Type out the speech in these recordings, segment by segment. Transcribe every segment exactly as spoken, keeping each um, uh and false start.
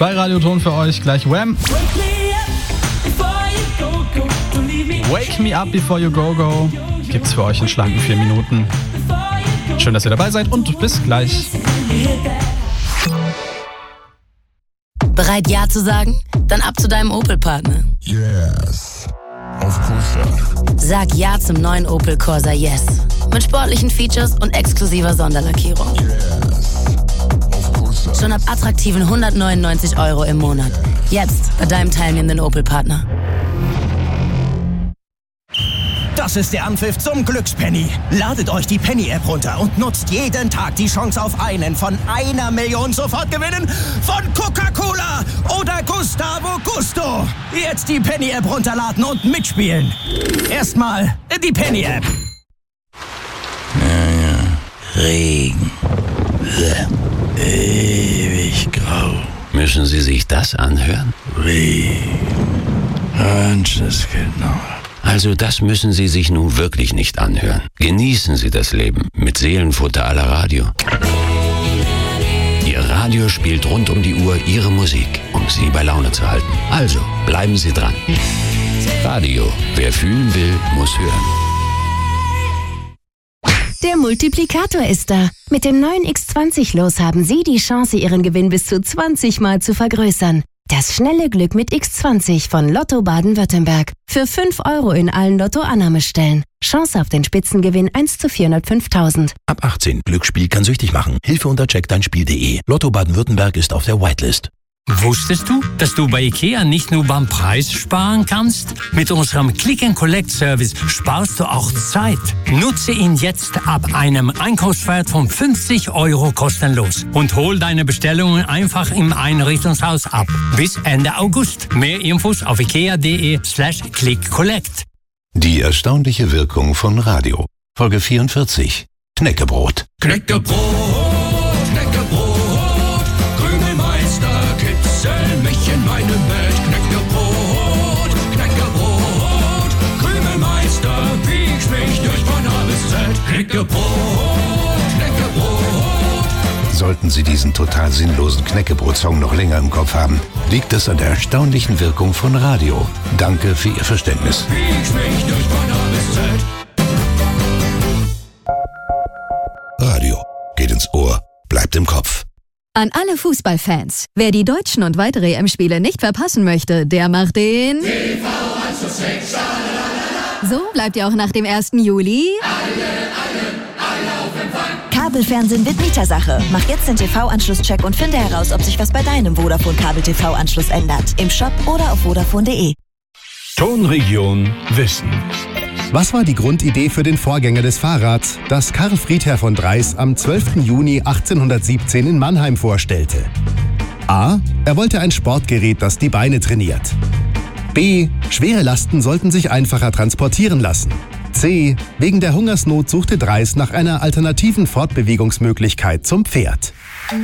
bei Radioton für euch. Gleich Wham! Wake Me Up Before You Go Go gibt's für euch in schlanken vier Minuten. Schön, dass ihr dabei seid und bis gleich. Bereit Ja zu sagen? Dann ab zu deinem Opel-Partner. Yes, of course. Sag Ja zum neuen Opel Corsa Yes. Mit sportlichen Features und exklusiver Sonderlackierung. Yes, of course. Schon ab attraktiven hundertneunundneunzig Euro im Monat. Jetzt bei deinem teilnehmenden Opel-Partner. Das ist der Anpfiff zum Glückspenny. Ladet euch die Penny-App runter und nutzt jeden Tag die Chance auf einen von einer Million Sofortgewinnen von Coca-Cola oder Gustavo Gusto. Jetzt die Penny-App runterladen und mitspielen. Erstmal die Penny-App. Ja, ja. Regen. Ewig grau. Müssen Sie sich das anhören? Regen. Genau. Also das müssen Sie sich nun wirklich nicht anhören. Genießen Sie das Leben mit Seelenfutter à la Radio. Ihr Radio spielt rund um die Uhr Ihre Musik, um Sie bei Laune zu halten. Also bleiben Sie dran. Radio, wer fühlen will, muss hören. Der Multiplikator ist da. Mit dem neuen X zwanzig Los haben Sie die Chance, Ihren Gewinn bis zu zwanzig Mal zu vergrößern. Das schnelle Glück mit X zwanzig von Lotto Baden-Württemberg. Für fünf Euro in allen Lotto-Annahmestellen. Chance auf den Spitzengewinn eins zu vierhundertfünftausend. Ab achtzehn. Glücksspiel kann süchtig machen. Hilfe unter check dein Spiel punkt de. Lotto Baden-Württemberg ist auf der Whitelist. Wusstest du, dass du bei IKEA nicht nur beim Preis sparen kannst? Mit unserem Click-and-Collect-Service sparst du auch Zeit. Nutze ihn jetzt ab einem Einkaufswert von fünfzig Euro kostenlos und hol deine Bestellungen einfach im Einrichtungshaus ab. Bis Ende August. Mehr Infos auf ikea.de slash click-collect. Die erstaunliche Wirkung von Radio. Folge vierundvierzig. Knäckebrot. Knäckebrot, Knäckebrot, Krümelmeister, kitzel mich in meinem Bett. Knäckebrot, Knäckebrot, Krümelmeister, biegst mich durch von A bis Z. Knäckebrot, Knäckebrot. Sollten Sie diesen total sinnlosen Knäckebrot-Song noch länger im Kopf haben, liegt es an der erstaunlichen Wirkung von Radio. Danke für Ihr Verständnis. Biegst mich durch von A bis Z. Radio geht ins Ohr, bleibt im Kopf. An alle Fußballfans. Wer die deutschen und weitere E M-Spiele nicht verpassen möchte, der macht den T V-Anschluss. So bleibt ihr auch nach dem ersten Juli Alle, alle, alle auf Empfang. Kabelfernsehen wird Mietersache. Mach jetzt den T V-Anschlusscheck und finde heraus, ob sich was bei deinem Vodafone-Kabel-T V-Anschluss ändert. Im Shop oder auf vodafone punkt de. Tonregion Wissen. Was war die Grundidee für den Vorgänger des Fahrrads, das Karl Friedherr von Dreis am zwölften Juni achtzehnhundertsiebzehn in Mannheim vorstellte? A. Er wollte ein Sportgerät, das die Beine trainiert. B. Schwere Lasten sollten sich einfacher transportieren lassen. C. Wegen der Hungersnot suchte Dreis nach einer alternativen Fortbewegungsmöglichkeit zum Pferd.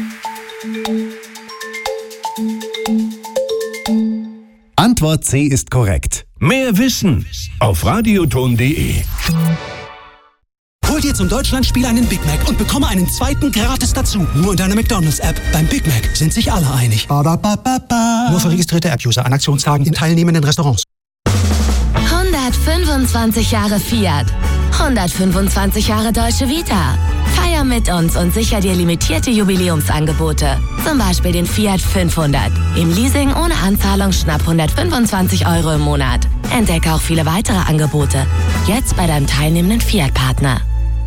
Antwort C ist korrekt. Mehr Wissen auf radioton punkt de. Hol dir zum Deutschlandspiel einen Big Mac und bekomme einen zweiten gratis dazu. Nur in deiner McDonald's-App. Beim Big Mac sind sich alle einig. Nur für registrierte App-User an Aktionstagen in teilnehmenden Restaurants. hundertfünfundzwanzig Jahre Fiat. hundertfünfundzwanzig Jahre Deutsche Vita. Feier mit uns und sicher dir limitierte Jubiläumsangebote. Zum Beispiel den Fiat fünfhundert. Im Leasing ohne Anzahlung schnapp hundertfünfundzwanzig Euro im Monat. Entdecke auch viele weitere Angebote. Jetzt bei deinem teilnehmenden Fiat-Partner.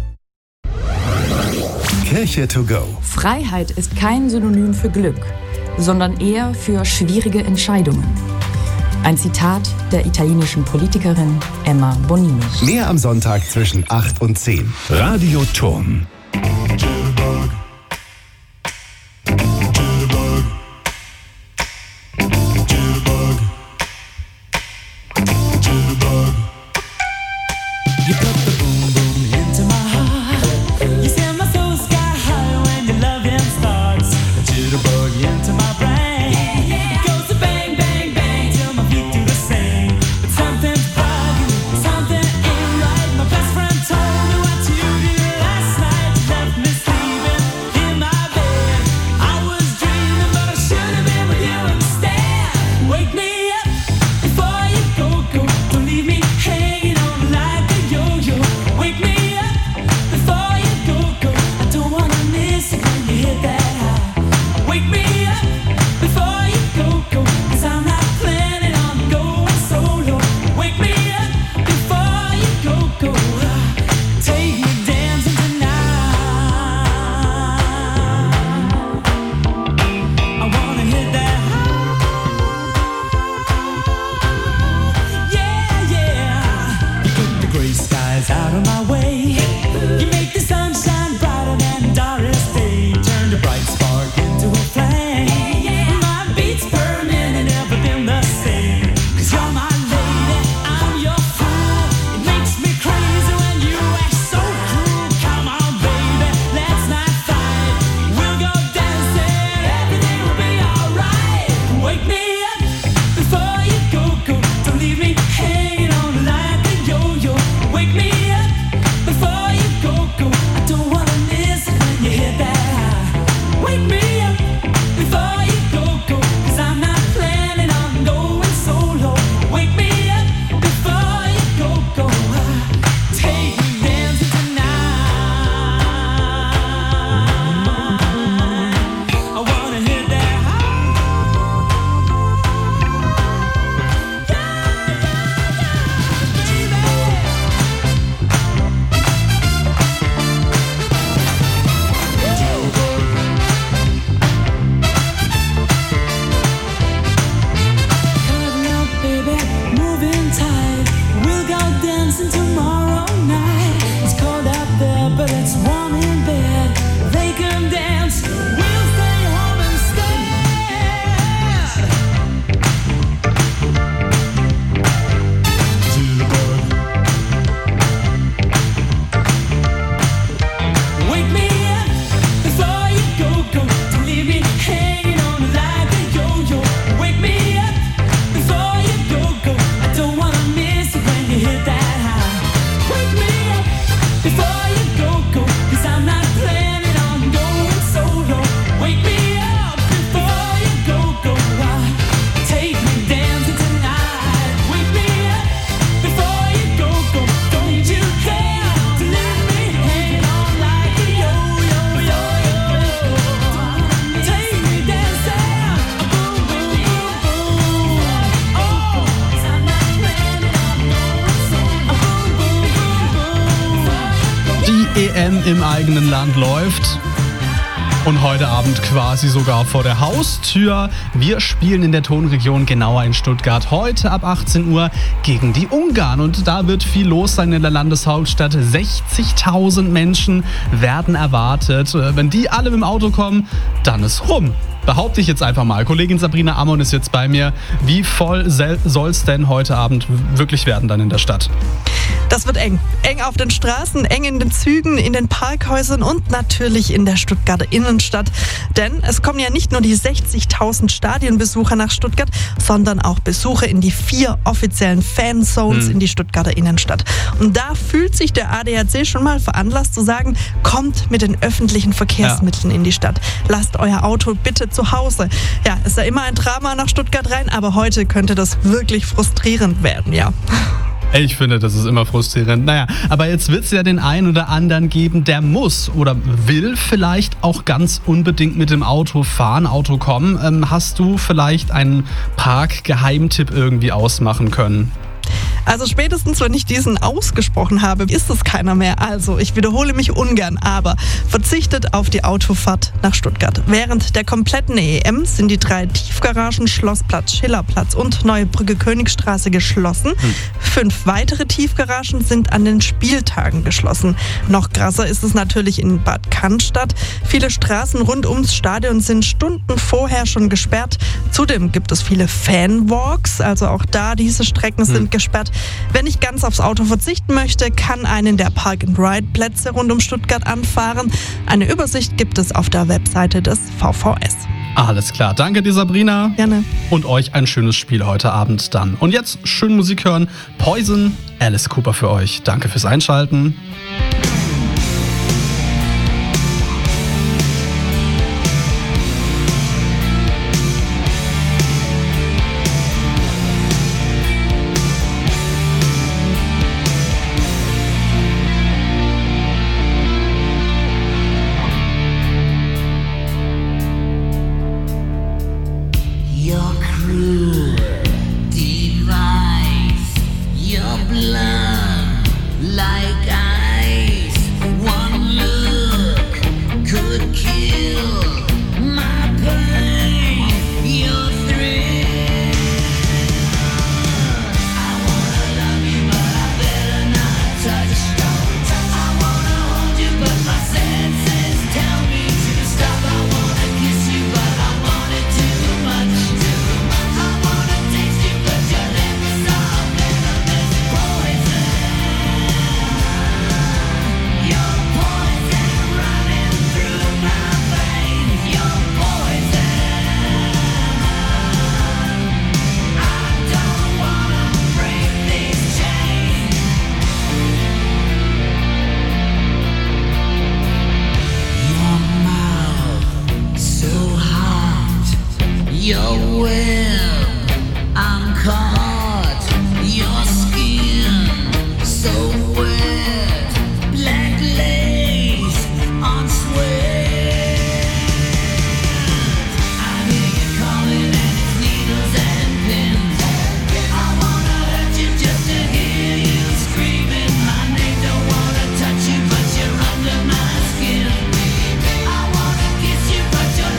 Kirche to go. Freiheit ist kein Synonym für Glück, sondern eher für schwierige Entscheidungen. Ein Zitat der italienischen Politikerin Emma Bonino. Mehr am Sonntag zwischen acht und zehn. Radioton. Something ain't right. My best friend told me what you did last night. You left me. M im eigenen Land läuft. Und heute Abend quasi sogar vor der Haustür. Wir spielen in der Tonregion, genauer in Stuttgart, heute ab achtzehn Uhr gegen die Ungarn. Und da wird viel los sein in der Landeshauptstadt. sechzigtausend Menschen werden erwartet. Wenn die alle mit dem Auto kommen, dann ist rum. Behaupte ich jetzt einfach mal. Kollegin Sabrina Ammon ist jetzt bei mir. Wie voll soll es denn heute Abend wirklich werden dann in der Stadt? Das wird eng. Eng auf den Straßen, eng in den Zügen, in den Parkhäusern und natürlich in der Stuttgarter Innenstadt. Denn es kommen ja nicht nur die sechzigtausend Stadionbesucher nach Stuttgart, sondern auch Besucher in die vier offiziellen Fanzones hm. in die Stuttgarter Innenstadt. Und da fühlt sich der A D A C schon mal veranlasst zu sagen, kommt mit den öffentlichen Verkehrsmitteln ja. in die Stadt. Lasst euer Auto bitte zu Hause. Ja, ist ja immer ein Drama nach Stuttgart rein, aber heute könnte das wirklich frustrierend werden, ja. Ich finde, das ist immer frustrierend. Naja, aber jetzt wird es ja den einen oder anderen geben, der muss oder will vielleicht auch ganz unbedingt mit dem Auto fahren, Auto kommen. Ähm, hast du vielleicht einen Park-Geheimtipp irgendwie ausmachen können? Also spätestens, wenn ich diesen ausgesprochen habe, ist es keiner mehr. Also, ich wiederhole mich ungern, aber verzichtet auf die Autofahrt nach Stuttgart. Während der kompletten E M sind die drei Tiefgaragen Schlossplatz, Schillerplatz und Neue Brücke Königstraße geschlossen. Hm. Fünf weitere Tiefgaragen sind an den Spieltagen geschlossen. Noch krasser ist es natürlich in Bad Cannstatt. Viele Straßen rund ums Stadion sind Stunden vorher schon gesperrt. Zudem gibt es viele Fanwalks, also auch da diese Strecken sind hm. gesperrt. Wer nicht ganz aufs Auto verzichten möchte, kann einen der Park-and-Ride-Plätze rund um Stuttgart anfahren. Eine Übersicht gibt es auf der Webseite des V V S. Alles klar, danke dir Sabrina. Gerne. Und euch ein schönes Spiel heute Abend dann. Und jetzt schön Musik hören. Poison, Alice Cooper für euch. Danke fürs Einschalten.